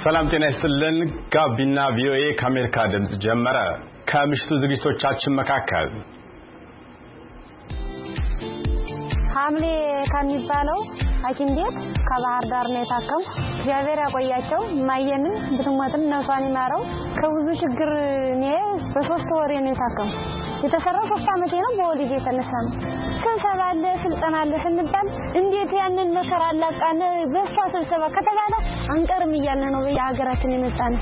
ሰላም ጤና ይስጥልን ጋቢና ቪኦኤ ከአሜሪካ ድምጽ ጀመረ ከምሽቱ ዝግጅቶቻችን መካከል ሐምሌ ከሚባለው ሐኪም ቤት ከባህር ዳር ነው የታከም እግዚአብሔር ያቆያቸው ማየንን ብትሞትም ነፍሷን ይማረው ከብዙ ችግር ነው በ3 ወር ነው የታከም የተሰራው 3 አመት ነው በወሊድ የተነሳን ሰንሰባለ ስልጣን አለ ስንባል እንዴት ያንን መከራ አላቃነ በሷ ሰብሰባ ከተባለ አንቀርም ይያለ ነው በየሀገራችን የመጣን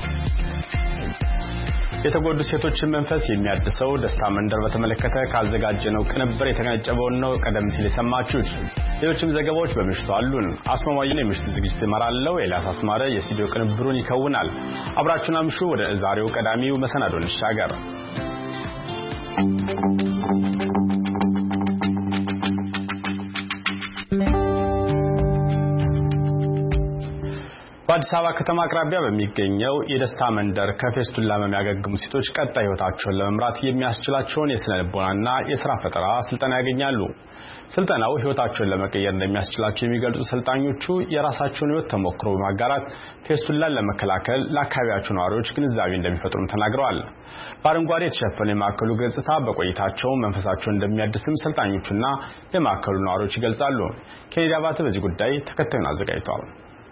የተጎዱ ሴቶችን መንፈስ የሚያድሰው ደስታ መንደር በተመለከተ ካዘጋጀነው ቅንብር የተቀነጨበው ነው ቀደም ሲል የሰማችሁት ሌሎችም ዘገባዎች በምሽቱ አሉን አስማማየን የምሽቱ ዝግጅት ይመራለው ኤልያስ አስማረ የስቱዲዮ ቅንብሩን ይከውናል አብራችሁን አምሹ ወደ ዛሬው ቀዳሚው መሰናዶ እንሻገር በአዲስ አበባ ከተማ አቅራቢያ በሚገኘው የደስታ መንደር ከፌስቱላ የሚያገግሙ ሴቶች ቀጣይ ህይወታቸውን ለመምራት የሚያስችላቸውን የስነ ልቦናና የሥራ ፈጠራ ስልጠና ያገኛሉ። ስልጠናው ህይወታቸውን ለመቀየር እንደሚያስችላቸው የሚገልጹ ሰልጣኞቹ የራሳቸውን ህይወት ተሞክሮ በማጋራት ፌስቱላን ለመከላከል ለአካባቢያቸው ነዋሪዎች ግንዛቤ እንደሚፈጥሩም ተናግረዋል። በአረንጓዴ የተሸፈነ የማዕከሉ ገጽታ በቆይታቸው መንፈሳቸውን እንደሚያድስም ሰልጣኞቹና የማዕከሉ ነዋሪዎች ይገልጻሉ። ኬንያ ባተ በዚህ ጉዳይ ተከታዩን አዘጋጅቷል።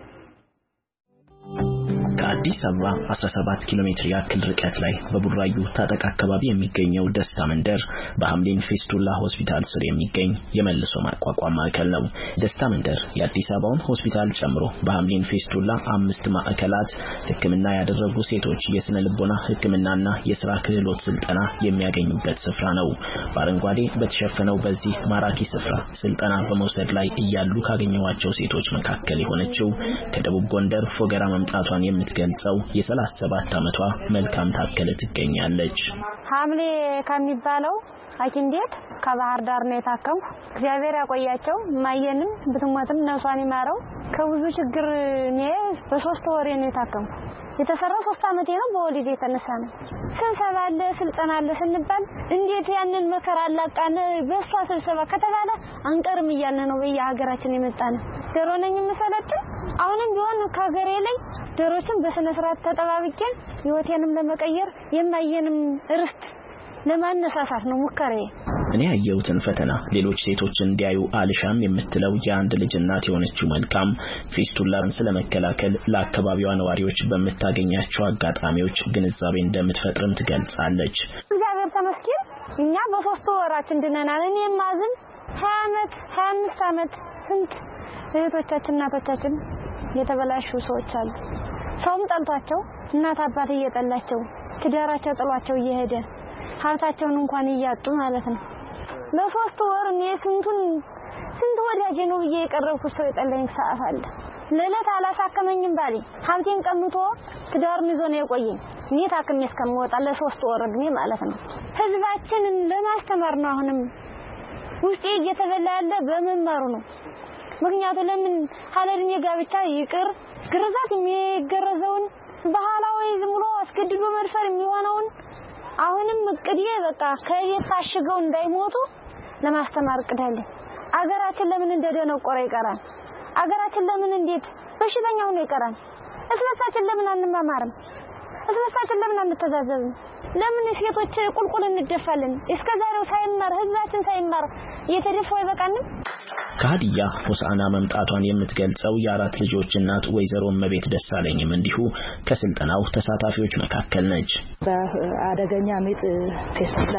ከአዲስ አበባ 17 ኪሎ ሜትር ያክል ርቀት ላይ በቡራዩ ታጠቅ አካባቢ የሚገኘው ደስታ መንደር በሐምሌን ፌስቱላ ሆስፒታል ስር የሚገኝ የመልሶ ማቋቋም ማዕከል ነው። ደስታ መንደር የአዲስ አበባውን ሆስፒታል ጨምሮ በሐምሌን ፌስቱላ 5 ማዕከላት ሕክምና ያደረጉ ሴቶች የስነ ልቦና ሕክምናና የሥራ ክህሎት ስልጠና የሚያገኙበት ስፍራ ነው። በአረንጓዴ በተሸፈነው በዚህ ማራኪ ስፍራ ስልጠና በመውሰድ ላይ እያሉ ካገኘዋቸው ሴቶች መካከል የሆነችው ከደቡብ ጎንደር ፎገራ መምጣቷን ገልጸው የ37 አመቷ መልካም ታከለ ትገኛለች። ሐምሌ ከሚባለው ሐኪም ቤት ከባህር ዳር ነው የታከም እግዚአብሔር ያቆያቸው ማየንን ብትሞትም ነፍሷን ይማረው ከብዙ ችግር ነው በ3 ወር ነው የታከም የተሰራው 3 አመት ነው በወሊድ የተነሳን ሰንሰባለ ስልጣን አለ ስንባል እንዴት ያንን መከራ አላቃነ በሷ ሰብሰባ ከተባለ አንቀርም ይያለ ነው በየሀገራችን የመጣን ደሮነኝ መሰለጥን አሁንም ቢሆን ከሀገሬ ላይ ደሮችን በስነ ስርዓት ተጠባብቄ ህይወቴንም ለመቀየር የማየንም ርስት ለማነሳሳት ነው ሙከራዬ። እኔ ያየሁትን ፈተና ሌሎች ሴቶች እንዲያዩ አልሻም የምትለው የአንድ ልጅ እናት የሆነችው መልካም ፌስቱላን ስለመከላከል ለአካባቢዋ ነዋሪዎች በመታገኛቸው አጋጣሚዎች ግንዛቤ እንደምትፈጥርም ትገልጻለች። እግዚአብሔር ተመስገን እኛ በ3 ወራችን ድነናል። እኔ ማዝን 20 አመት 25 አመት ስንት እህቶቻችን እናቶቻችን የተበላሹ ሰዎች አሉ። ሰውም ጠልቷቸው እናት አባት እየጠላቸው ትዳራቸው ጥሏቸው እየሄደ ሀብታቸውን እንኳን እያጡ ማለት ነው። ለ3 ወር እኔ ስንት ወዳጄ ነው እየቀረብኩት ሰው የጠላኝ ሰዓት አለ። ለለት አላሳከመኝም ባሌ ሀብቴን ቀምቶ ትዳርን ይዞ ነው የቆየኝ። እኔ ታክሜ እስከምወጣ ለ3 ወር እድሜ ማለት ነው። ህዝባችንን ለማስተማር ነው አሁንም ውስጤ እየተበላ ያለ በመማሩ ነው። ምክንያቱም ለምን ሐለድሜ ጋብቻ ይቅር ግርዛት የሚገረዘውን ባህላዊ ዝም ብሎ አስገድዶ መድፈር የሚሆነውን አሁንም እቅዴ በቃ ከየት ታሽገው እንዳይሞቱ ለማስተማር እቅዳለ። አገራችን ለምን እንደደነቆረ ይቀራል? አገራችን ለምን እንዴት በሽተኛው ነው ይቀራል? እስለታችን ለምን አንማማርም? እስለታችን ለምን አንተዛዘብም? ለምን ሴቶች ቁልቁል እንደፋለን? እስከዛሬው ሳይማር ህዝባችን ሳይማር እየተደፈው ይበቃንም። ከሀዲያ ሆሳና መምጣቷን የምትገልጸው የ4 ልጆች እናት ወይዘሮ መቤት ደሳለኝም እንዲሁ ከስልጠናው ተሳታፊዎች መካከል ነች። በአደገኛ ምጥ ፌስቱላ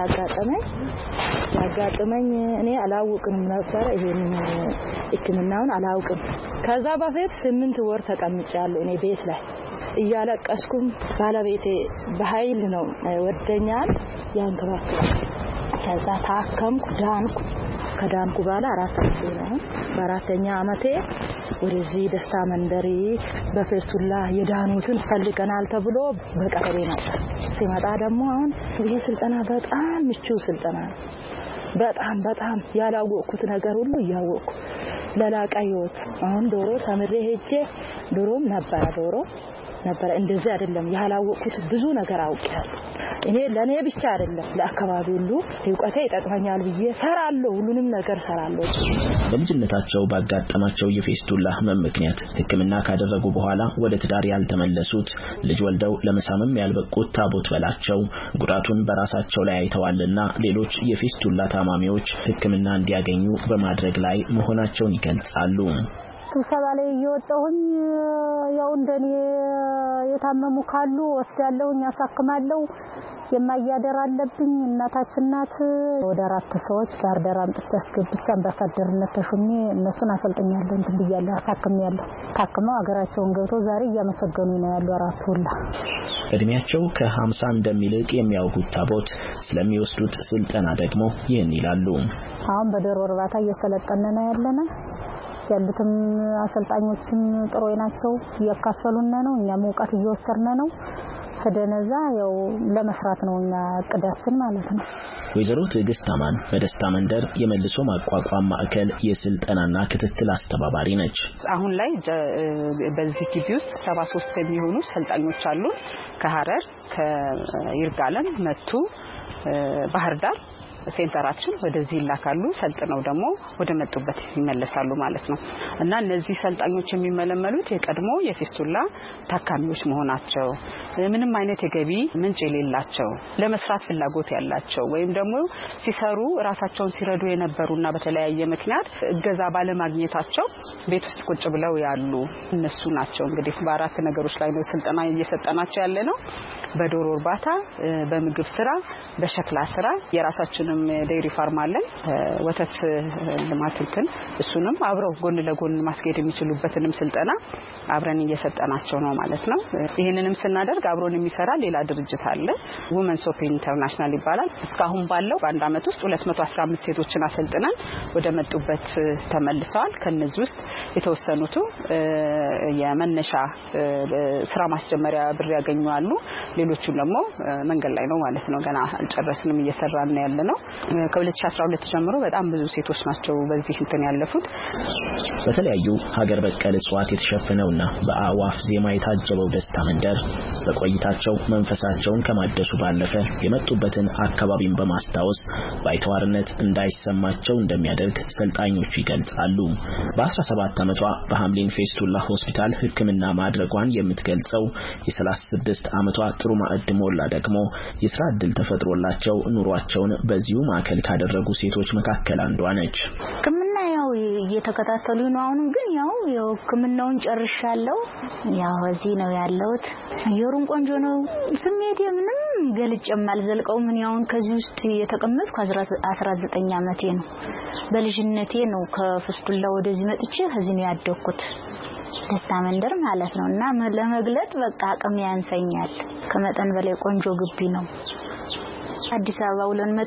ያጋጠመኝ እኔ አላውቅም ነበር። ይሄን ሕክምናውን አላውቅም። ከዛ በፊት 8 ወር ተቀምጫለሁ እኔ ቤት ላይ እያለቀስኩም ባለቤቴ በኃይል ነው ወደኛል ያንከባከበ ከዛ ታከምኩ ዳንኩ። ከዳንኩ በኋላ 4 አመት ነው። በአራተኛ አመቴ ወደዚህ ደስታ መንደሪ በፌስቱላ የዳኑትን ፈልገናል ተብሎ በቀጠሮ መጣ። ሲመጣ ደግሞ አሁን ይሄ ስልጠና በጣም ምቹ ስልጠና በጣም ያላወቅኩት ነገር ሁሉ ያወቅኩ ለላቀ ህይወት አሁን ዶሮ ተምሬ ሄጄ ዶሮም ነበረ እንደዚህ አይደለም ያላወቁት ብዙ ነገር አውቄያለሁ እኔ ለኔ ብቻ አይደለም ለአካባቢው ሁሉ ህይወቴ ይጠቅመኛል ብዬ ሰራለሁ ሁሉንም ነገር ሰራለሁ በልጅነታቸው ባጋጠማቸው የፌስቱላ ህመም ምክንያት ህክምና ካደረጉ በኋላ ወደ ትዳር ያልተመለሱት ልጅ ወልደው ለመሳመም ያልበቁት ታቦት በላቸው ጉዳቱን በራሳቸው ላይ አይተዋልና ሌሎች የፌስቱላ ታማሚዎች ህክምና እንዲያገኙ በማድረግ ላይ መሆናቸውን ይገልጻሉ ስብሰባ ላይ እየወጣሁኝ ያው እንደኔ የታመሙ ካሉ ወስዳለሁኝ ያሳክማለሁ የማያደር አለብኝ እናታችን ናት ወደ 4 ሰዎች ዳርዳር አምጥቼ አስገብቼ አምባሳደርነት ተሾሜ እነሱን አሰልጥኛለሁ እንትን ብያለሁ አሳክሜያለሁ ታክመው አገራቸውን ገብተው ዛሬ እያመሰገኑ ነው ያሉ አራቱ ሁላ እድሜያቸው ከ50 እንደሚልቅ የሚያውቁት ታቦት ስለሚወስዱት ስልጠና ደግሞ ይህን ይላሉ አሁን በዶሮ እርባታ እየሰለጠነን ያለና ያሉትም አሰልጣኞችም ጥሩ ናቸው እያካፈሉን ነው እኛም ዕውቀት እየወሰድን ነው ከደነዛ ያው ለመስራት ነው እና እቅዳችን ማለት ነው ወይዘሮ ትዕግስት አማን በደስታ መንደር የመልሶ ማቋቋም ማዕከል የስልጠናና ክትትል አስተባባሪ ነች አሁን ላይ በዚህ ግቢ ውስጥ 73 የሚሆኑ ሰልጣኞች አሉ ከሐረር ከይርጋለም መቱ ባህር ዳር ሴንተራችን ወደዚህ ይላካሉ ሰልጥነው ደግሞ ወደ መጡበት ይመለሳሉ ማለት ነው እና እነዚህ ሰልጣኞች የሚመለመሉት የቀድሞ የፌስቱላ ታካሚዎች መሆናቸው ምንም አይነት የገቢ ምንጭ የሌላቸው ለመስራት ፍላጎት ያላቸው ወይም ደግሞ ሲሰሩ ራሳቸውን ሲረዱ የነበሩና በተለያየ ምክንያት እገዛ ባለማግኘታቸው ቤት ውስጥ ቁጭ ብለው ያሉ እነሱ ናቸው እንግዲህ በአራት ነገሮች ላይ ነው ስልጠና እየሰጠናቸው ያለነው በዶሮ እርባታ በምግብ ስራ በሸክላ ስራ የራሳችንን ዴይሪ ፋርም አለን ወተት ልማትን እሱንም አብረው ጎን ለጎን ማስጌድ የሚችሉበትንም ስልጠና አብረን እየሰጠናቸው ነው ማለት ነው ይሄንንም ስናደርግ አብሮን የሚሰራ ሌላ ድርጅት አለ Women's Hope International ይባላል እስካሁን ባለው በአንድ አመት ውስጥ 215 ሴቶችን አሰልጥነን ወደ መጡበት ተመልሰዋል ከነዚህ ውስጥ የተወሰኑት የመነሻ ስራ ማስጀመሪያ ብር ያገኙአሉ ሌሎቹ ደግሞ መንገድ ላይ ነው ማለት ነው ገና አልጨረስንም እየሰራን ያለነው ከ2012 ጀምሮ በጣም ብዙ ሴቶች ናቸው በዚህ እንትን ያለፉት በተለያዩ ሀገር በቀል እጽዋት የተሸፈነውና በአዋፍ ዜማ የታጀበው ደስታ መንደር በቆይታቸው መንፈሳቸውን ከማደሱ ባለፈ የመጡበትን አካባቢን በማስታወስ ባይተዋርነት እንዳይሰማቸው እንደሚያደርግ ሰልጣኞቹ ይገልጻሉ በ17 ዓመቷ በሐምሊን ፌስቱላ ሆስፒታል ህክምና ማድረጓን የምትገልጸው የ36 ዓመቷ ጥሩ ማዕድ ሞላ ደግሞ የሥራ ዕድል ተፈጥሮላቸው ኑሯቸውን በዚሁ ማዕከል ካደረጉ ሴቶች መካከል አንዷ ነች ህክምና ያው እየተከታተሉ ነው አሁንም ግን ያው ህክምናውን ጨርሻለሁ ያው እዚህ ነው ያለሁት አየሩን ቆንጆ ነው ስሜቴ ምንም ገልጬም አልዘልቀው ምን ያውን ከዚህ ውስጥ የተቀመጥኩ 19 ዓመቴ ነው በልጅነቴ ነው ከፌስቱላ ወደዚህ መጥቼ እዚህ ነው ያደኩት ደስታ መንደር ማለት ነውና ለመግለጥ በቃ አቅም ያንሰኛል ከመጠን በላይ ቆንጆ ግቢ ነው አዲስ አበባ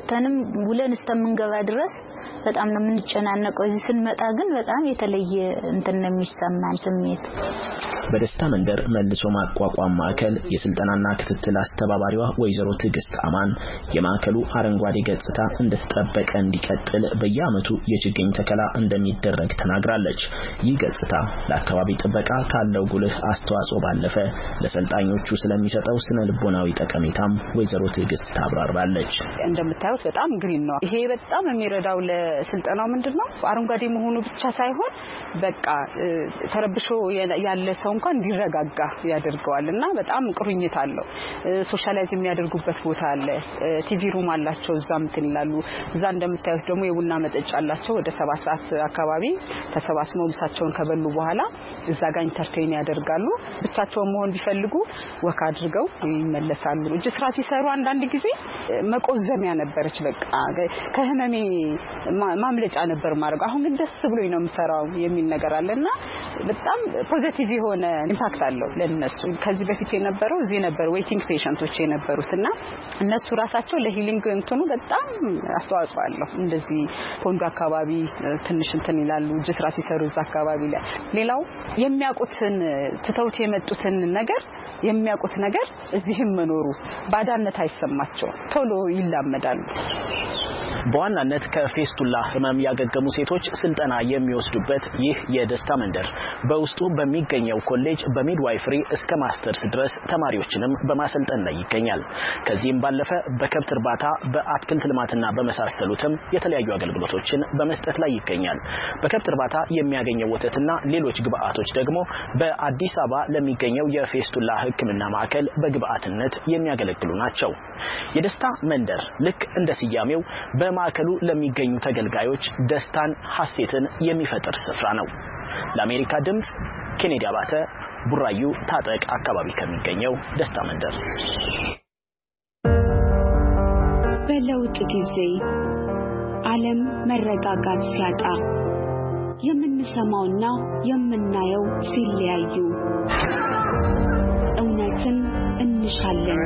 ውለን እስከምንገባ ድረስ በጣም ነው የምንጨናነቀው እዚህ ስንመጣ ግን በጣም የተለየ እንትን ነው የሚሰማን ስሜት በደስታ መንደር መልሶ ማቋቋም ማዕከል የስልጠናና ክትትል አስተባባሪዋ ወይዘሮ ትዕግስት አማን የማዕከሉ አረንጓዴ ገጽታ እንደተጠበቀ እንዲቀጥል በየዓመቱ የችግኝ ተከላ እንደሚደረግ ተናግራለች ይህ ገጽታ ለአካባቢ ጥበቃ ካለው ጉልህ አስተዋጽኦ ባለፈ ለሰልጣኞቹ ስለሚሰጠው ስነ ልቦናዊ ጠቀሜታም ወይዘሮ ትዕግስት ታብራራለች እንደምታዩት በጣም ግሪን ነው ይሄ በጣም የሚረዳው ለስልጠናው ምንድነው አረንጓዴ መሆኑ ብቻ ሳይሆን በቃ ተረብሾ ያለ ሰው እንኳን እንዲረጋጋ ያደርገዋልና በጣም ቁርኝት አለው ሶሻላይዝ የሚያደርጉበት ቦታ አለ ቲቪ ሩም አላቸው እዛም ትላሉ እዛ እንደምታዩት ደግሞ የቡና መጠጫ አላቸው ወደ 7 ሰዓት አካባቢ ተሰባስበው ምሳቸውን ከበሉ በኋላ እዛ ጋር ኢንተርቴይን ያደርጋሉ ብቻቸውን መሆን ቢፈልጉ ወካ አድርገው ይመለሳሉ እጅ ስራ ሲሰሩ አንዳንድ ጊዜ መቆዘሚያ ነበርች በቃ ከህመሜ ማምለጫ ነበር ማድረግ አሁን ግን ደስ ብሎኝ ነው የምሰራው የሚል ነገር አለና በጣም ፖዚቲቭ የሆነ ኢምፓክት አለው ለነሱ ከዚህ በፊት የነበረው እዚህ ነበር ዌቲንግ ፔሸንቶች የነበሩትና እነሱ ራሳቸው ለሂሊንግ እንትኑ በጣም አስተዋጽኦ አለው እንደዚህ ፖንዶ አካባቢ ትንሽ እንትን ይላሉ እጅ ስራ ሲሰሩ እዛ አካባቢ ላይ ሌላው የሚያውቁትን ትተውት የመጡትን ነገር የሚያውቁት ነገር እዚህም መኖሩ ባዳነት አይሰማቸው ቶሎ ይላመዳሉ በዋናነት ከፌስቱላ ህመም ያገገሙ ሴቶች ስልጠና የሚወስዱበት ይህ የደስታ መንደር በውስጡ በሚገኘው ኮሌጅ በሚድዋይፈሪ እስከ ማስተርስ ድረስ ተማሪዎችንም በማሰልጠን ላይ ይገኛል። ከዚህም ባለፈ በከብት እርባታ፣ በአትክልት ልማትና በመሳሰሉትም የተለያዩ አገልግሎቶችን በመስጠት ላይ ይገኛል። በከብት እርባታ የሚያገኘው ወተትና ሌሎች ግብአቶች ደግሞ በአዲስ አበባ ለሚገኘው የፌስቱላ ሕክምና ማዕከል በግብአትነት የሚያገለግሉ ናቸው። የደስታ መንደር ልክ እንደ ስያሜው በማዕከሉ ለሚገኙ ተገልጋዮች ደስታን፣ ሐሴትን የሚፈጥር ስፍራ ነው። ለአሜሪካ ድምጽ ኬኔዲ አባተ ቡራዩ ታጠቅ አካባቢ ከሚገኘው ደስታ መንደር። በለውጥ ጊዜ ዓለም መረጋጋት ሲያጣ የምንሰማውና የምናየው ሲለያዩ እውነትን እንሻለን።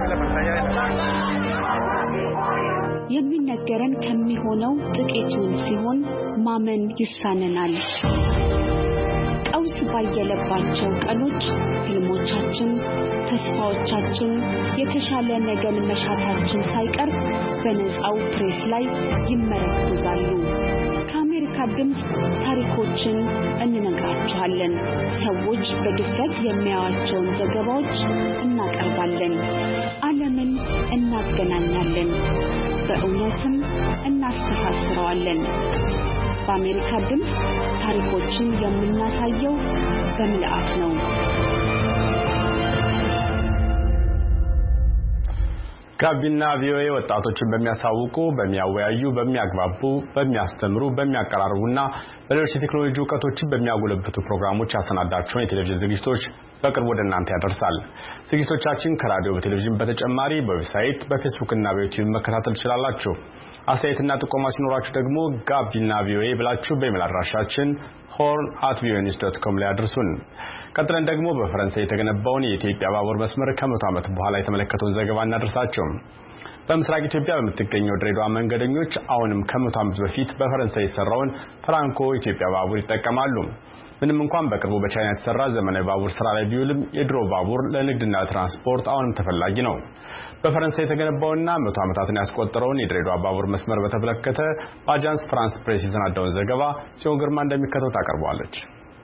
የሚነገረን ከሚሆነው ጥቂቱን ሲሆን ማመን ይሳነናል። ቀውስ ባየለባቸው ቀኖች ህልሞቻችን፣ ተስፋዎቻችን፣ የተሻለ ነገን መሻታችን ሳይቀር በነፃው ፕሬስ ላይ ይመረኮዛሉ። ከአሜሪካ ድምጽ ታሪኮችን እንነግራችኋለን። ሰዎች በድፍረት የሚያዩዋቸውን ዘገባዎች እናቀርባለን። ዓለምን እናገናኛለን፣ በእውነትም እናስተሳስረዋለን። በአሜሪካ ድምጽ ታሪኮችን የምናሳየው በምልአት ነው። ጋቢና ቪኦኤ ወጣቶችን በሚያሳውቁ፣ በሚያወያዩ፣ በሚያግባቡ፣ በሚያስተምሩ፣ በሚያቀራርቡና በሌሎች የቴክኖሎጂ ዕውቀቶችን በሚያጎለብቱ ፕሮግራሞች ያሰናዳቸውን የቴሌቪዥን ዝግጅቶች በቅርቡ ወደ እናንተ ያደርሳል። ዝግጅቶቻችን ከራዲዮ በቴሌቪዥን በተጨማሪ በዌብሳይት፣ በፌስቡክ እና በዩቲዩብ መከታተል ትችላላችሁ። አስተያየትና ጥቆማ ሲኖራችሁ ደግሞ ጋቢና ቪኦኤ ብላችሁ በኢሜል አድራሻችን horn@voanews.com ላይ አድርሱን። ቀጥለን ደግሞ በፈረንሳይ የተገነባውን የኢትዮጵያ ባቡር መስመር ከ100 ዓመት በኋላ የተመለከተውን ዘገባ እናደርሳችሁ። በምስራቅ ኢትዮጵያ በምትገኘው ድሬዳዋ መንገደኞች አሁንም ከ100 ዓመት በፊት በፈረንሳይ የሰራውን ፍራንኮ ኢትዮጵያ ባቡር ይጠቀማሉ። ምንም እንኳን በቅርቡ በቻይና የተሰራ ዘመናዊ ባቡር ስራ ላይ ቢውልም የድሮ ባቡር ለንግድና ትራንስፖርት አሁንም ተፈላጊ ነው። በፈረንሳይ የተገነባውና 100 ዓመታትን ያስቆጠረውን የድሬዳዋ ባቡር መስመር በተመለከተ በአጃንስ ፍራንስ ፕሬስ የተሰናዳውን ዘገባ ጽዮን ግርማ እንደሚከተለው ታቀርበዋለች።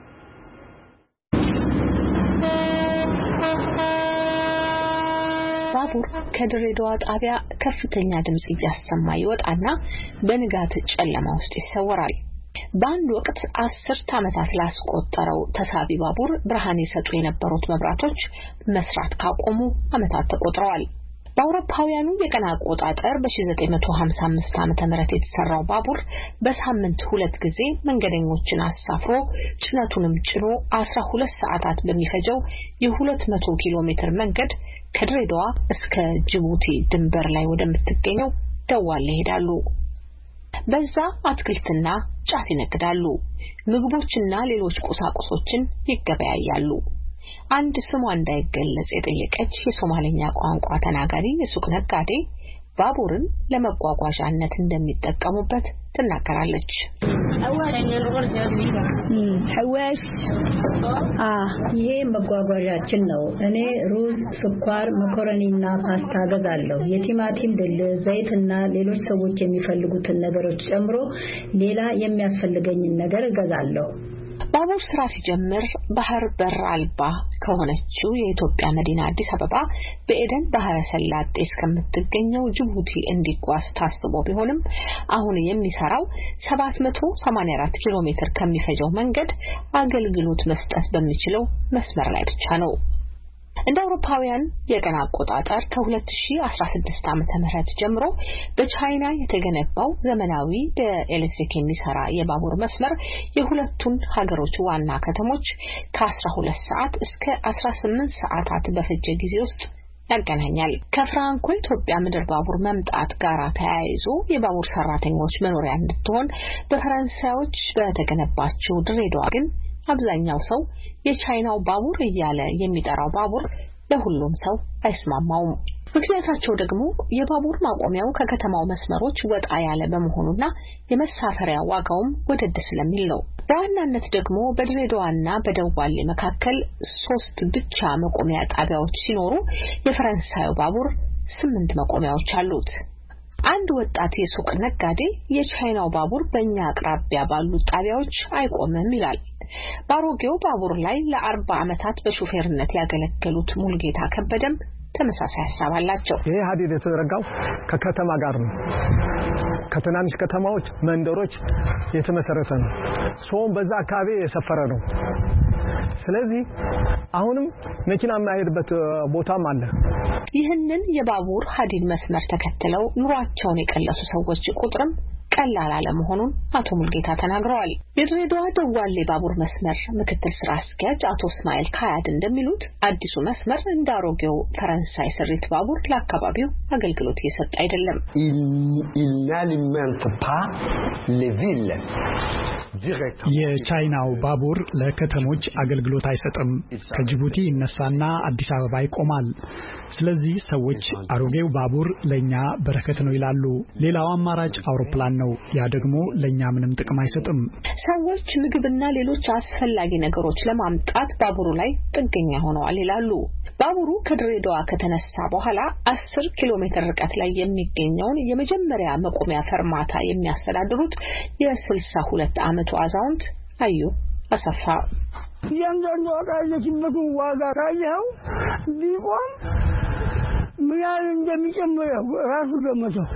ባቡር ከድሬዳዋ ጣቢያ ከፍተኛ ድምጽ እያሰማ ይወጣና በንጋት ጨለማ ውስጥ ይሰወራል። በአንድ ወቅት 10 ዓመታት ላስቆጠረው ተሳቢ ባቡር ብርሃን የሰጡ የነበሩት መብራቶች መስራት ካቆሙ ዓመታት ተቆጥረዋል። በአውሮፓውያኑ የቀን አቆጣጠር በ1955 ዓመተ ምህረት የተሰራው ባቡር በሳምንት 2 ጊዜ መንገደኞችን አሳፍሮ ጭነቱንም ጭኖ 12 ሰዓታት በሚፈጀው የ200 ኪሎ ሜትር መንገድ ከድሬዳዋ እስከ ጅቡቲ ድንበር ላይ ወደምትገኘው ደዋሌ ይሄዳሉ። በዛ አትክልትና ጫት ይነግዳሉ። ምግቦችና ሌሎች ቁሳቁሶችን ይገበያያሉ። አንድ ስሟ እንዳይገለጽ የጠየቀች የሶማሌኛ ቋንቋ ተናጋሪ የሱቅ ነጋዴ ባቡርን ለመጓጓዣነት እንደሚጠቀሙበት ትናገራለች። ሐዋሽ ይሄ መጓጓዣችን ነው። እኔ ሩዝ፣ ስኳር፣ መኮረኒና ፓስታ ገዛለሁ። የቲማቲም ድል፣ ዘይትና ሌሎች ሰዎች የሚፈልጉትን ነገሮች ጨምሮ ሌላ የሚያስፈልገኝን ነገር ገዛለሁ። ባቡር ስራ ሲጀምር ባህር በር አልባ ከሆነችው የኢትዮጵያ መዲና አዲስ አበባ በኤደን ባህረ ሰላጤ እስከምትገኘው ጅቡቲ እንዲጓዝ ታስቦ ቢሆንም አሁን የሚሰራው 784 ኪሎ ሜትር ከሚፈጀው መንገድ አገልግሎት መስጠት በሚችለው መስመር ላይ ብቻ ነው። እንደ አውሮፓውያን የቀን አቆጣጠር ከ2016 ዓመተ ምህረት ጀምሮ በቻይና የተገነባው ዘመናዊ በኤሌክትሪክ የሚሰራ የባቡር መስመር የሁለቱን ሀገሮች ዋና ከተሞች ከ12 ሰዓት እስከ 18 ሰዓታት በፈጀ ጊዜ ውስጥ ያገናኛል። ከፍራንኮ ኢትዮጵያ ምድር ባቡር መምጣት ጋር ተያይዞ የባቡር ሰራተኞች መኖሪያ እንድትሆን በፈረንሳዮች በተገነባቸው ድሬዳዋ ግን አብዛኛው ሰው የቻይናው ባቡር እያለ የሚጠራው ባቡር ለሁሉም ሰው አይስማማውም። ምክንያታቸው ደግሞ የባቡር ማቆሚያው ከከተማው መስመሮች ወጣ ያለ በመሆኑና የመሳፈሪያ ዋጋውም ወደድ ስለሚል ነው። በዋናነት ደግሞ በድሬዳዋና በደዋሌ መካከል 3 ብቻ መቆሚያ ጣቢያዎች ሲኖሩ የፈረንሳዩ ባቡር 8 መቆሚያዎች አሉት። አንድ ወጣት የሱቅ ነጋዴ የቻይናው ባቡር በእኛ አቅራቢያ ባሉ ጣቢያዎች አይቆምም ይላል። ባሮጌው ባቡር ላይ ለ40 ዓመታት በሹፌርነት ያገለገሉት ሙልጌታ ከበደም ተመሳሳይ ሐሳብ አላቸው። ይሄ ሀዲድ የተዘረጋው ከከተማ ጋር ነው። ከትናንሽ ከተማዎች መንደሮች የተመሰረተ ነው። ሰውም በዛ አካባቢ የሰፈረ ነው። ስለዚህ አሁንም መኪና የማይሄድበት ቦታም አለ። ይህንን የባቡር ሀዲድ መስመር ተከትለው ኑሯቸውን የቀለሱ ሰዎች ቁጥርም ቀላል አለመሆኑን አቶ ሙልጌታ ተናግረዋል። የድሬዳዋ ደዋሌ ባቡር መስመር ምክትል ስራ አስኪያጅ አቶ እስማኤል ካያድ እንደሚሉት አዲሱ መስመር እንደ አሮጌው ፈረንሳይ ስሪት ባቡር ለአካባቢው አገልግሎት እየሰጠ አይደለም። የቻይናው ባቡር ለከተሞች አገልግሎት አይሰጥም። ከጅቡቲ ይነሳና አዲስ አበባ ይቆማል። ስለዚህ ሰዎች አሮጌው ባቡር ለኛ በረከት ነው ይላሉ። ሌላው አማራጭ አውሮፕላን ነው። ያ ደግሞ ለኛ ምንም ጥቅም አይሰጥም። ሰዎች ምግብና ሌሎች አስፈላጊ ነገሮች ለማምጣት ባቡሩ ላይ ጥገኛ ሆነዋል ይላሉ። ባቡሩ ከድሬዳዋ ከተነሳ በኋላ 10 ኪሎ ሜትር ርቀት ላይ የሚገኘውን የመጀመሪያ መቆሚያ ፈርማታ የሚያስተዳድሩት የ62 ዓመቱ አዛውንት አዩ አሰፋ ያንዳንዱ አቃየችበት ዋጋ ካየው ቢቆም ምን ያህል እንደሚጨምረው ራሱ ገመተው።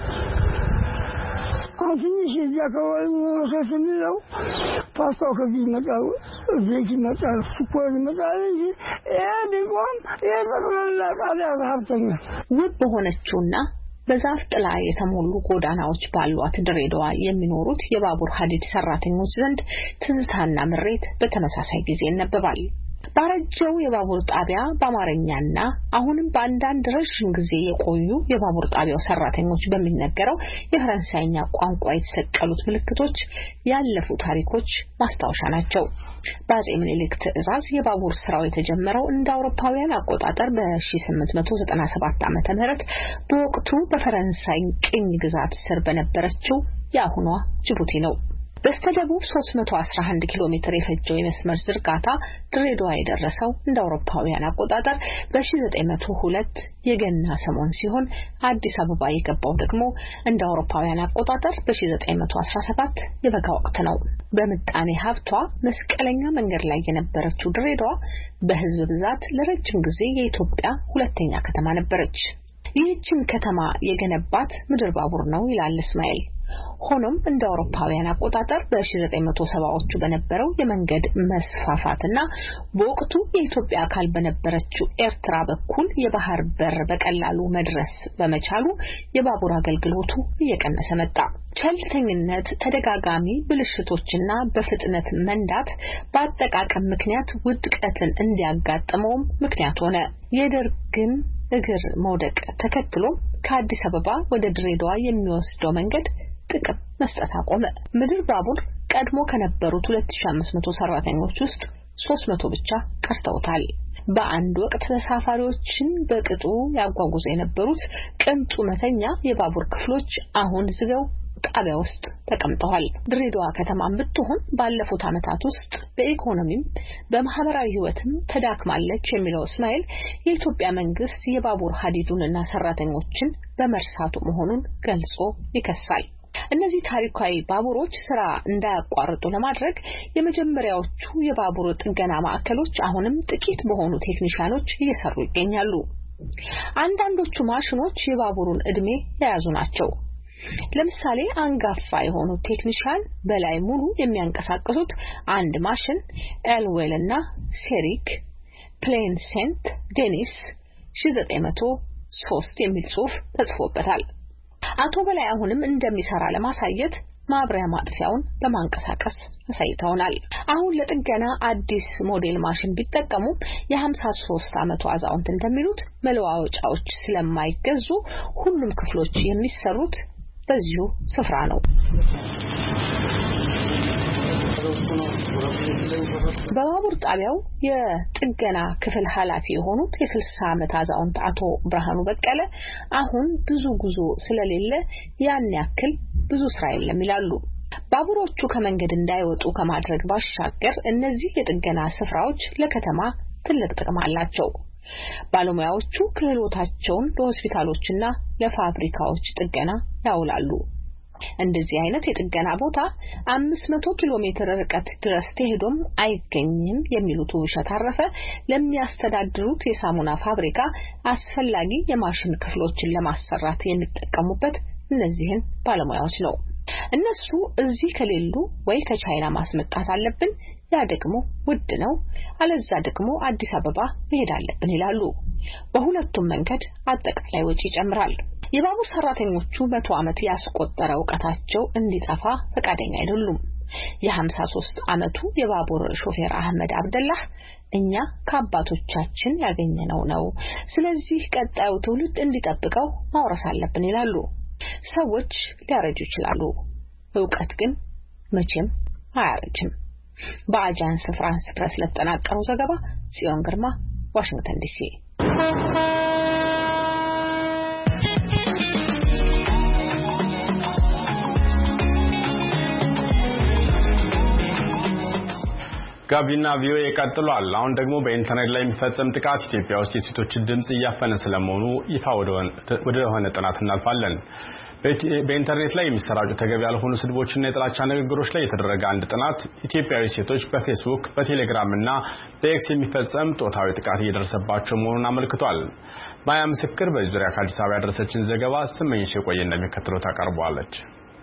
አሁንሽ ያከዋይ ወሰስሚለው ፓስታው ከዚህ መጣው ዘይት መጣው ስኳር መጣው ቢቆም የበረላ ቃል ሀብተኛ ውብ በሆነችውና በዛፍ ጥላ የተሞሉ ጎዳናዎች ባሏት ድሬዳዋ የሚኖሩት የባቡር ሀዲድ ሰራተኞች ዘንድ ትዝታና ምሬት በተመሳሳይ ጊዜ ይነበባል። ባረጀው የባቡር ጣቢያ በአማርኛና አሁንም በአንዳንድ ረጅም ጊዜ የቆዩ የባቡር ጣቢያው ሰራተኞች በሚነገረው የፈረንሳይኛ ቋንቋ የተሰቀሉት ምልክቶች ያለፉ ታሪኮች ማስታወሻ ናቸው። በአፄ ምኒልክ ትዕዛዝ የባቡር ስራው የተጀመረው እንደ አውሮፓውያን አቆጣጠር በ1897 ዓ.ም በወቅቱ በፈረንሳይ ቅኝ ግዛት ስር በነበረችው የአሁኗ ጅቡቲ ነው። በስተደቡብ 311 ኪሎ ሜትር የፈጀው የመስመር ዝርጋታ ድሬዳዋ የደረሰው እንደ አውሮፓውያን አቆጣጠር በ1902 የገና ሰሞን ሲሆን አዲስ አበባ የገባው ደግሞ እንደ አውሮፓውያን አቆጣጠር በ1917 የበጋ ወቅት ነው። በምጣኔ ሀብቷ መስቀለኛ መንገድ ላይ የነበረችው ድሬዳዋ በህዝብ ብዛት ለረጅም ጊዜ የኢትዮጵያ ሁለተኛ ከተማ ነበረች። ይህችን ከተማ የገነባት ምድር ባቡር ነው ይላል እስማኤል። ሆኖም እንደ አውሮፓውያን አቆጣጠር በ1970ዎቹ በነበረው የመንገድ መስፋፋትና በወቅቱ የኢትዮጵያ አካል በነበረችው ኤርትራ በኩል የባህር በር በቀላሉ መድረስ በመቻሉ የባቡር አገልግሎቱ እየቀነሰ መጣ። ቸልተኝነት፣ ተደጋጋሚ ብልሽቶችና በፍጥነት መንዳት በአጠቃቀም ምክንያት ውድቀትን እንዲያጋጥመውም ምክንያት ሆነ። የደርግን እግር መውደቅ ተከትሎ ከአዲስ አበባ ወደ ድሬዳዋ የሚወስደው መንገድ ጥቅም መስጠት አቆመ። ምድር ባቡር ቀድሞ ከነበሩት 2500 ሰራተኞች ውስጥ 300 ብቻ ቀርተውታል። በአንድ ወቅት ተሳፋሪዎችን በቅጡ ያጓጉዙ የነበሩት ቅንጡ መተኛ የባቡር ክፍሎች አሁን ዝገው ጣቢያ ውስጥ ተቀምጠዋል። ድሬዳዋ ከተማም ብትሆን ባለፉት ዓመታት ውስጥ በኢኮኖሚም በማህበራዊ ህይወትም ተዳክማለች የሚለው እስማኤል የኢትዮጵያ መንግስት የባቡር ሀዲዱንና ሰራተኞችን በመርሳቱ መሆኑን ገልጾ ይከሳል። እነዚህ ታሪካዊ ባቡሮች ስራ እንዳያቋርጡ ለማድረግ የመጀመሪያዎቹ የባቡር ጥገና ማዕከሎች አሁንም ጥቂት በሆኑ ቴክኒሻኖች እየሰሩ ይገኛሉ። አንዳንዶቹ ማሽኖች የባቡሩን እድሜ የያዙ ናቸው። ለምሳሌ አንጋፋ የሆኑ ቴክኒሻን በላይ ሙሉ የሚያንቀሳቅሱት አንድ ማሽን ኤልዌል እና ሴሪክ ፕሌን ሴንት ዴኒስ 1903 የሚል ጽሑፍ ተጽፎበታል። አቶ በላይ አሁንም እንደሚሰራ ለማሳየት ማብሪያ ማጥፊያውን በማንቀሳቀስ አሳይተውናል። አሁን ለጥገና አዲስ ሞዴል ማሽን ቢጠቀሙ የ53 ዓመቱ አዛውንት እንደሚሉት መለዋወጫዎች ስለማይገዙ ሁሉም ክፍሎች የሚሰሩት በዚሁ ስፍራ ነው። በባቡር ጣቢያው የጥገና ክፍል ኃላፊ የሆኑት የ60 ዓመት አዛውንት አቶ ብርሃኑ በቀለ አሁን ብዙ ጉዞ ስለሌለ ያን ያክል ብዙ ስራ የለም ይላሉ። ባቡሮቹ ከመንገድ እንዳይወጡ ከማድረግ ባሻገር እነዚህ የጥገና ስፍራዎች ለከተማ ትልቅ ጥቅም አላቸው። ባለሙያዎቹ ክህሎታቸውን ለሆስፒታሎችና ለፋብሪካዎች ጥገና ያውላሉ። እንደዚህ አይነት የጥገና ቦታ 500 ኪሎ ሜትር ርቀት ድረስ ተሄዶም አይገኝም የሚሉት ውብሸት አረፈ ለሚያስተዳድሩት የሳሙና ፋብሪካ አስፈላጊ የማሽን ክፍሎችን ለማሰራት የሚጠቀሙበት እነዚህን ባለሙያዎች ነው። እነሱ እዚህ ከሌሉ ወይ ከቻይና ማስመጣት አለብን፣ ያ ደግሞ ውድ ነው፣ አለዛ ደግሞ አዲስ አበባ መሄድ አለብን ይላሉ። በሁለቱም መንገድ አጠቃላይ ወጪ ይጨምራል። የባቡር ሰራተኞቹ 100 ዓመት ያስቆጠረ ዕውቀታቸው እንዲጠፋ ፈቃደኛ አይደሉም። የ53 ዓመቱ የባቡር ሾፌር አህመድ አብደላህ እኛ ከአባቶቻችን ያገኘነው ነው፣ ስለዚህ ቀጣዩ ትውልድ እንዲጠብቀው ማውረስ አለብን ይላሉ። ሰዎች ሊያረጁ ይችላሉ፣ ዕውቀት ግን መቼም አያረጅም። በአጃንስ ፍራንስ ፕሬስ ለተጠናቀረው ዘገባ ጽዮን ግርማ ዋሽንግተን ዲሲ። ጋቢና ቪኦኤ ቀጥሏል። አሁን ደግሞ በኢንተርኔት ላይ የሚፈጸም ጥቃት ኢትዮጵያ ውስጥ የሴቶችን ድምጽ እያፈነ ስለመሆኑ ይፋ ወደ ሆነ ጥናት እናልፋለን። በኢንተርኔት ላይ የሚሰራጩ ተገቢ ያልሆኑ ስድቦችና የጥላቻ ንግግሮች ላይ የተደረገ አንድ ጥናት ኢትዮጵያዊ ሴቶች በፌስቡክ፣ በቴሌግራም እና በኤክስ የሚፈጸም ጾታዊ ጥቃት እየደረሰባቸው መሆኑን አመልክቷል። ማያ ምስክር በዚህ ዙሪያ ከአዲስ አበባ ያደረሰችን ዘገባ ስመኝሽ የቆየ እንደሚከተለው ታቀርበዋለች።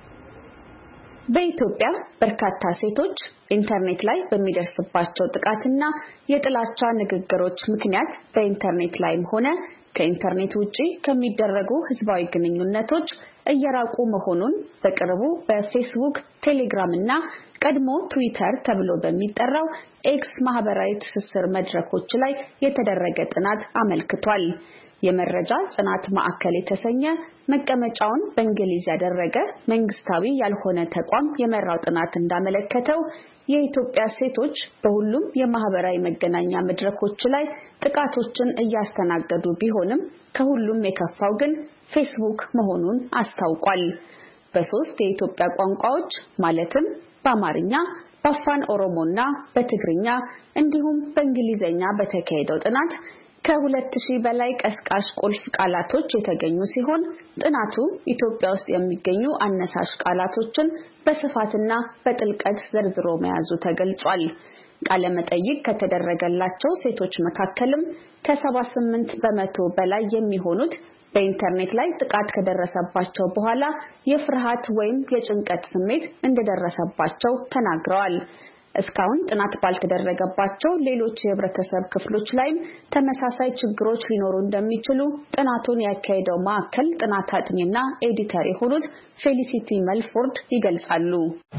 በኢትዮጵያ በርካታ ሴቶች ኢንተርኔት ላይ በሚደርስባቸው ጥቃትና የጥላቻ ንግግሮች ምክንያት በኢንተርኔት ላይም ሆነ ከኢንተርኔት ውጪ ከሚደረጉ ህዝባዊ ግንኙነቶች እየራቁ መሆኑን በቅርቡ በፌስቡክ፣ ቴሌግራም እና ቀድሞ ትዊተር ተብሎ በሚጠራው ኤክስ ማህበራዊ ትስስር መድረኮች ላይ የተደረገ ጥናት አመልክቷል። የመረጃ ጽናት ማዕከል የተሰኘ መቀመጫውን በእንግሊዝ ያደረገ መንግስታዊ ያልሆነ ተቋም የመራው ጥናት እንዳመለከተው የኢትዮጵያ ሴቶች በሁሉም የማህበራዊ መገናኛ መድረኮች ላይ ጥቃቶችን እያስተናገዱ ቢሆንም ከሁሉም የከፋው ግን ፌስቡክ መሆኑን አስታውቋል። በሶስት የኢትዮጵያ ቋንቋዎች ማለትም በአማርኛ፣ በአፋን ኦሮሞና በትግርኛ እንዲሁም በእንግሊዘኛ በተካሄደው ጥናት ከ2000 በላይ ቀስቃሽ ቁልፍ ቃላቶች የተገኙ ሲሆን ጥናቱ ኢትዮጵያ ውስጥ የሚገኙ አነሳሽ ቃላቶችን በስፋትና በጥልቀት ዘርዝሮ መያዙ ተገልጿል። ቃለ መጠይቅ ከተደረገላቸው ሴቶች መካከልም ከ78% በላይ የሚሆኑት በኢንተርኔት ላይ ጥቃት ከደረሰባቸው በኋላ የፍርሃት ወይም የጭንቀት ስሜት እንደደረሰባቸው ተናግረዋል። እስካሁን ጥናት ባልተደረገባቸው ሌሎች የህብረተሰብ ክፍሎች ላይም ተመሳሳይ ችግሮች ሊኖሩ እንደሚችሉ ጥናቱን ያካሄደው ማዕከል ጥናት አጥኚና ኤዲተር የሆኑት ፌሊሲቲ መልፎርድ ይገልጻሉ።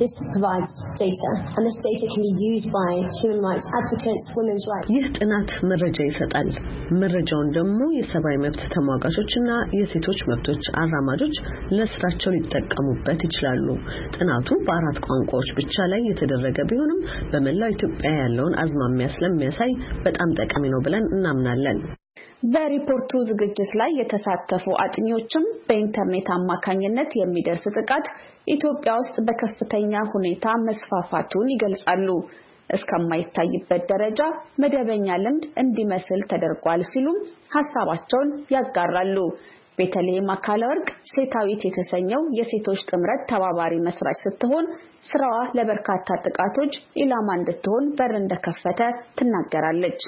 ይህ ጥናት መረጃ ይሰጣል። መረጃውን ደግሞ የሰብአዊ መብት ተሟጋቾችና የሴቶች መብቶች አራማጆች ለስራቸው ሊጠቀሙበት ይችላሉ። ጥናቱ በ4 ቋንቋዎች ብቻ ላይ የተደረገ ቢሆንም በመላው ኢትዮጵያ ያለውን አዝማሚያ ስለሚያሳይ በጣም ጠቃሚ ነው ብለን እናምናለን። በሪፖርቱ ዝግጅት ላይ የተሳተፉ አጥኚዎችም በኢንተርኔት አማካኝነት የሚደርስ ጥቃት ኢትዮጵያ ውስጥ በከፍተኛ ሁኔታ መስፋፋቱን ይገልጻሉ። እስከማይታይበት ደረጃ መደበኛ ልምድ እንዲመስል ተደርጓል ሲሉም ሐሳባቸውን ያጋራሉ። ቤተልሔም አካለወርቅ ሴታዊት የተሰኘው የሴቶች ጥምረት ተባባሪ መስራች ስትሆን ስራዋ ለበርካታ ጥቃቶች ኢላማ እንድትሆን በር እንደከፈተ ትናገራለች።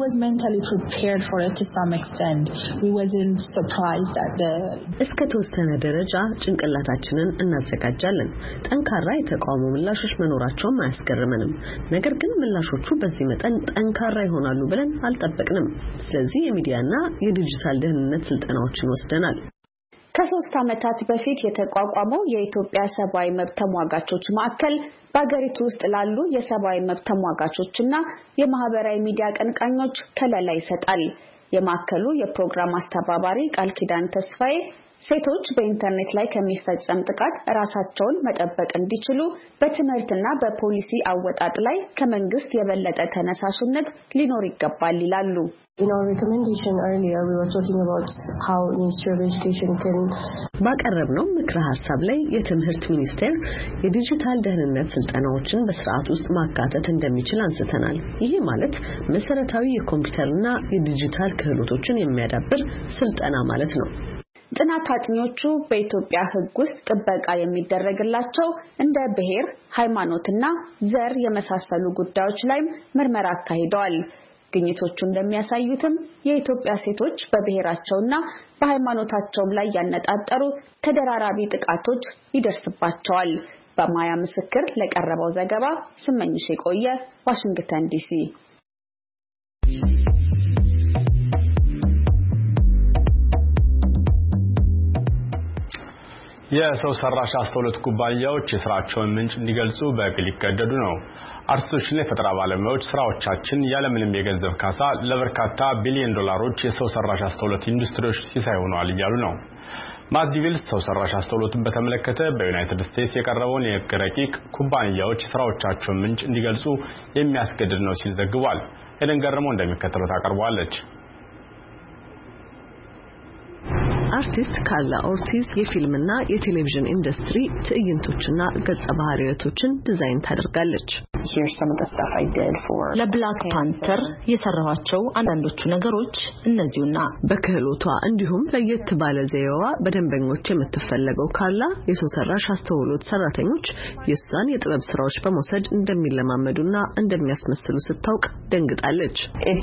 እስከ ተወሰነ ደረጃ ጭንቅላታችንን እናዘጋጃለን። ጠንካራ የተቃውሞ ምላሾች መኖራቸውም አያስገርመንም። ነገር ግን ምላሾቹ በዚህ መጠን ጠንካራ ይሆናሉ ብለን አልጠበቅንም። ስለዚህ የሚዲያና የዲጂታል ደህንነት ስልጠናዎችን ወስደናል። ከ3 ዓመታት በፊት የተቋቋመው የኢትዮጵያ ሰብአዊ መብት ተሟጋቾች ማዕከል በአገሪቱ ውስጥ ላሉ የሰብአዊ መብት ተሟጋቾችና የማህበራዊ ሚዲያ ቀንቃኞች ከለላ ይሰጣል። የማዕከሉ የፕሮግራም አስተባባሪ ቃል ኪዳን ተስፋዬ ሴቶች በኢንተርኔት ላይ ከሚፈጸም ጥቃት ራሳቸውን መጠበቅ እንዲችሉ በትምህርትና በፖሊሲ አወጣጥ ላይ ከመንግስት የበለጠ ተነሳሽነት ሊኖር ይገባል ይላሉ። In our recommendation earlier, we were talking about how Ministry of Education can ባቀረብነው ምክረ ሐሳብ ላይ የትምህርት ሚኒስቴር የዲጂታል ደህንነት ስልጠናዎችን በስርዓት ውስጥ ማካተት እንደሚችል አንስተናል። ይሄ ማለት መሰረታዊ የኮምፒውተርና የዲጂታል ክህሎቶችን የሚያዳብር ስልጠና ማለት ነው። ጥናት አጥኚዎቹ በኢትዮጵያ ሕግ ውስጥ ጥበቃ የሚደረግላቸው እንደ ብሔር፣ ሃይማኖትና ዘር የመሳሰሉ ጉዳዮች ላይ ምርመራ አካሂደዋል። ግኝቶቹ እንደሚያሳዩትም የኢትዮጵያ ሴቶች በብሔራቸውና በሃይማኖታቸው ላይ ያነጣጠሩ ተደራራቢ ጥቃቶች ይደርስባቸዋል። በማያ ምስክር ለቀረበው ዘገባ ስመኝሽ የቆየ ዋሽንግተን ዲሲ። የሰው ሰራሽ አስተውሎት ኩባንያዎች የስራቸውን ምንጭ እንዲገልጹ በግል ይገደዱ ነው። አርቲስቶችና የፈጠራ ባለሙያዎች ስራዎቻችን ያለምንም የገንዘብ ካሳ ለበርካታ ቢሊዮን ዶላሮች የሰው ሰራሽ አስተውሎት ኢንዱስትሪዎች ሲሳይ ሆነዋል እያሉ ነው። ማት ዲቪልስ ሰው ሰራሽ አስተውሎትን በተመለከተ በዩናይትድ ስቴትስ የቀረበውን የሕግ ረቂቅ ኩባንያዎች ስራዎቻቸውን ምንጭ እንዲገልጹ የሚያስገድድ ነው ሲል ዘግቧል። ኤደን ገረመው እንደሚከተለው ታቀርበዋለች። አርቲስት ካርላ ኦርቲዝ የፊልምና የቴሌቪዥን ኢንዱስትሪ ትዕይንቶችና ገጸ ባህሪያቶችን ዲዛይን ታደርጋለች። ለብላክ ፓንተር የሰራኋቸው አንዳንዶቹ ነገሮች እነዚሁና በክህሎቷ እንዲሁም ለየት ባለ ዘዬዋ በደንበኞች የምትፈለገው ካርላ የሰው ሰራሽ አስተውሎት ሰራተኞች የሷን የጥበብ ስራዎች በመውሰድ እንደሚለማመዱና እንደሚያስመስሉ ስታውቅ ደንግጣለች።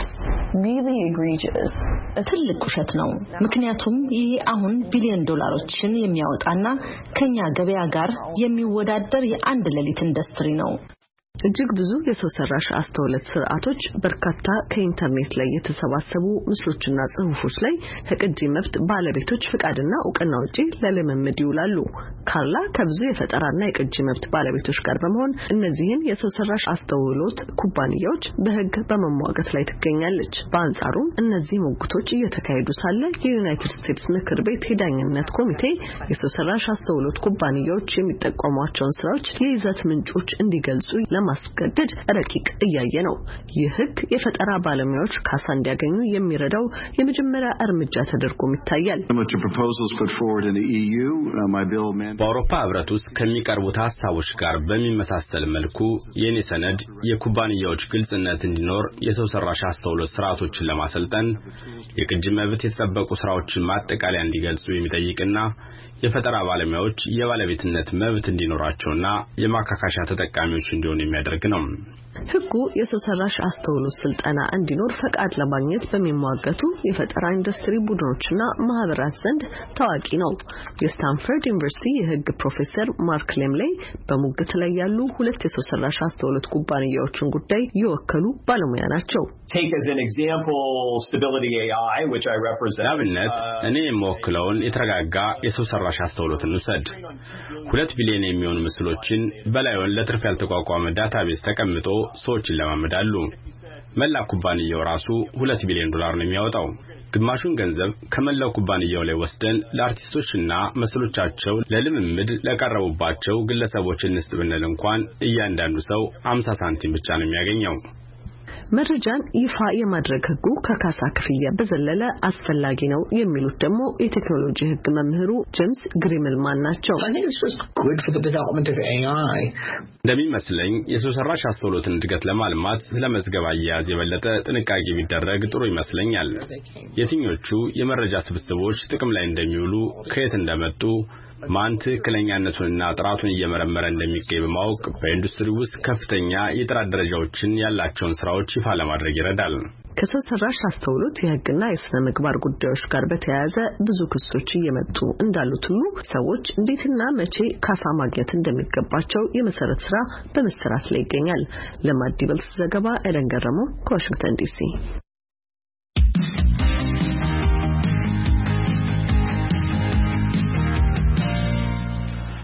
ትልቅ ውሸት ነው። ምክንያቱም ይሄ አሁን ቢሊዮን ዶላሮችን የሚያወጣና ከኛ ገበያ ጋር የሚወዳደር የአንድ ሌሊት ኢንዱስትሪ ነው። እጅግ ብዙ የሰው ሰራሽ አስተውሎት ስርዓቶች በርካታ ከኢንተርኔት ላይ የተሰባሰቡ ምስሎችና ጽሁፎች ላይ ከቅጂ መብት ባለቤቶች ፍቃድና ዕውቅና ውጪ ለልምምድ ይውላሉ። ካርላ ከብዙ የፈጠራና የቅጂ መብት ባለቤቶች ጋር በመሆን እነዚህን የሰው ሰራሽ አስተውሎት ኩባንያዎች በሕግ በመሟገት ላይ ትገኛለች። በአንጻሩ እነዚህ ሞግቶች እየተካሄዱ ሳለ የዩናይትድ ስቴትስ ምክር ቤት የዳኝነት ኮሚቴ የሰው ሰራሽ አስተውሎት ኩባንያዎች የሚጠቀሟቸውን ስራዎች የይዘት ምንጮች እንዲገልጹ ማስገደድ ረቂቅ እያየ ነው። ይህ ሕግ የፈጠራ ባለሙያዎች ካሳ እንዲያገኙ የሚረዳው የመጀመሪያ እርምጃ ተደርጎም ይታያል። በአውሮፓ ህብረት ውስጥ ከሚቀርቡት ሐሳቦች ጋር በሚመሳሰል መልኩ የኔ ሰነድ የኩባንያዎች ግልጽነት እንዲኖር የሰው ሰራሽ አስተውሎት ስርዓቶችን ለማሰልጠን የቅጂ መብት የተጠበቁ ስራዎችን ማጠቃለያ እንዲገልጹ የሚጠይቅና የፈጠራ ባለሙያዎች የባለቤትነት መብት እንዲኖራቸውና የማካካሻ ተጠቃሚዎች እንዲሆኑ የሚያደርግ ነው። ሕጉ የሰው ሰራሽ አስተውሎት ስልጠና እንዲኖር ፈቃድ ለማግኘት በሚሟገቱ የፈጠራ ኢንዱስትሪ ቡድኖችና ማህበራት ዘንድ ታዋቂ ነው። የስታንፈርድ ዩኒቨርሲቲ የሕግ ፕሮፌሰር ማርክ ሌምሌይ በሙግት ላይ ያሉ ሁለት የሰው ሰራሽ አስተውሎት ኩባንያዎችን ጉዳይ የወከሉ ባለሙያ ናቸው። ለአብነት እኔ የምወክለውን የተረጋጋ የሰው ሰራሽ አስተውሎትን ውሰድ። 2 ቢሊዮን የሚሆኑ ምስሎችን በላዩን ለትርፍ ያልተቋቋመ ዳታቤዝ ተቀምጦ ሰዎችን ለማመዳሉ። መላ ኩባንያው ራሱ 2 ቢሊዮን ዶላር ነው የሚያወጣው። ግማሹን ገንዘብ ከመላው ኩባንያው ላይ ወስደን ለአርቲስቶችና መስሎቻቸው ለልምምድ ለቀረቡባቸው ግለሰቦች እንስጥ ብንል እንኳን እያንዳንዱ ሰው 50 ሳንቲም ብቻ ነው የሚያገኘው። መረጃን ይፋ የማድረግ ሕጉ ከካሳ ክፍያ በዘለለ አስፈላጊ ነው የሚሉት ደግሞ የቴክኖሎጂ ሕግ መምህሩ ጄምስ ግሪምልማን ናቸው። እንደሚመስለኝ የሰው ሰራሽ አስተውሎትን እድገት ለማልማት ስለመዝገብ አያያዝ የበለጠ ጥንቃቄ ቢደረግ ጥሩ ይመስለኛል። የትኞቹ የመረጃ ስብስቦች ጥቅም ላይ እንደሚውሉ፣ ከየት እንደመጡ፣ ማን ትክክለኛነቱንና ጥራቱን እየመረመረ እንደሚገኝ በማወቅ በኢንዱስትሪ ውስጥ ከፍተኛ የጥራት ደረጃዎችን ያላቸውን ስራዎች ይፋ ለማድረግ ይረዳል። ከሰው ሰራሽ አስተውሎት የሕግና የሥነ ምግባር ጉዳዮች ጋር በተያያዘ ብዙ ክሶች እየመጡ እንዳሉት ሁሉ ሰዎች እንዴትና መቼ ካሳ ማግኘት እንደሚገባቸው የመሰረት ስራ በመሰራት ላይ ይገኛል። ለማት ዲቪልስ ዘገባ ኤደን ገረመው ከዋሽንግተን ዲሲ።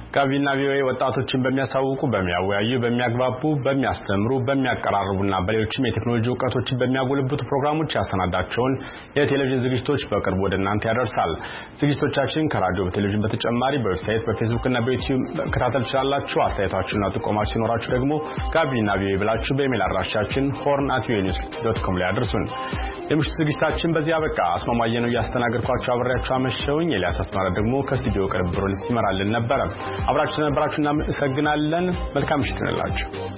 ጋቢና ቪኦኤ ወጣቶችን በሚያሳውቁ በሚያወያዩ በሚያግባቡ በሚያስተምሩ በሚያቀራርቡና በሌሎችም የቴክኖሎጂ ዕውቀቶችን በሚያጎለብቱ ፕሮግራሞች ያሰናዳቸውን የቴሌቪዥን ዝግጅቶች በቅርቡ ወደ እናንተ ያደርሳል። ዝግጅቶቻችን ከራዲዮ በቴሌቪዥን በተጨማሪ በዌብሳይት በፌስቡክ እና በዩቲዩብ መከታተል ትችላላችሁ። አስተያየታችሁና ጥቆማችሁ ሲኖራችሁ ደግሞ ጋቢና ቪኦኤ ብላችሁ በኢሜል አድራሻችን horn@voanews.com ላይ አድርሱን። የምሽቱ ዝግጅታችን በዚህ አበቃ። አስማማየ ነው ያስተናገርኳችሁ አብሬያችሁ አመሸውኝ። ኤልያስ አስማራ ደግሞ ከስቱዲዮ ቅንብሩን ሲመራልን ነበር። አብራችሁ ስለነበራችሁ እናመሰግናለን። መልካም ምሽት ይሁንላችሁ።